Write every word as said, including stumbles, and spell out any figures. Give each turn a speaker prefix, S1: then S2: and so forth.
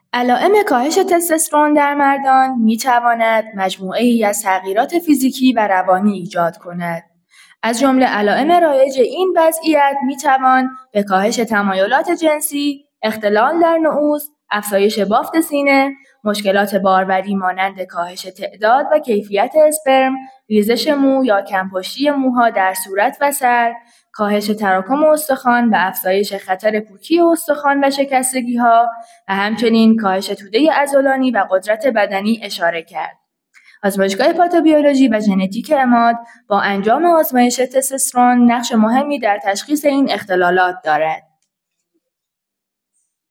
S1: علائم کاهش تستوسترون در مردان می‌تواند مجموعه‌ای از تغییرات فیزیکی و روانی ایجاد کند. از جمله علائم رایج این وضعیت می‌توان به کاهش تمایلات جنسی، اختلال در نعوذ، افزایش بافت سینه، مشکلات باروری مانند کاهش تعداد و کیفیت اسپرم، ریزش مو یا کم‌پشتی موها در صورت و سر، کاهش تراکم استخوان و افزایش خطر پوکی استخوان و شکستگی‌ها و همچنین کاهش توده عضلانی و قدرت بدنی اشاره کرد. آزمایشگاه پاتوبیولوژی و ژنتیک عماد با انجام آزمایش تستوسترون نقش مهمی در تشخیص این اختلالات دارد.